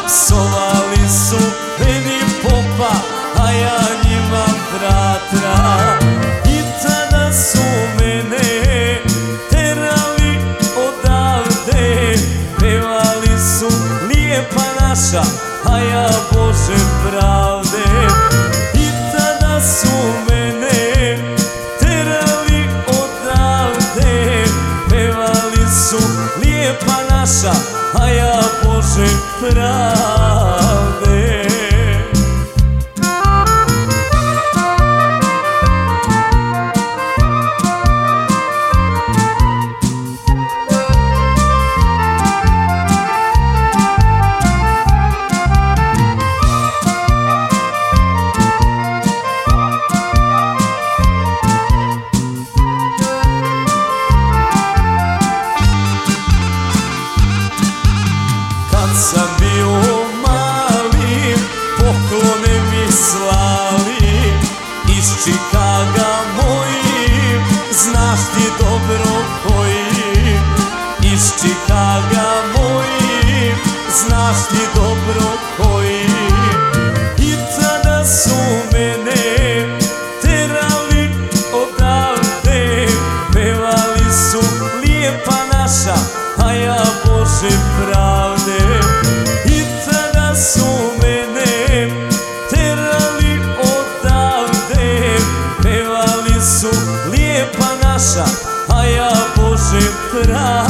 Psovali su meni popa, a ja njima bratra. I tada su mene terali odavde. Pevali su lijepa naša, a ja Bože pravde. I tada su mene terali odavde. Pevali su lijepa naša, a ja Bože pravde. Kad sam bio mali, poklone mi slali iz Čikaga moji, znaš ti dobro koji. Iz Čikaga moji, znaš ti dobro koji. I tada su mene terali odavde. Pevali su lijepa naša, a ja Bože pravde. I tada su mene terali odavde. Pevali su lijepa naša, a ja Bože pravde.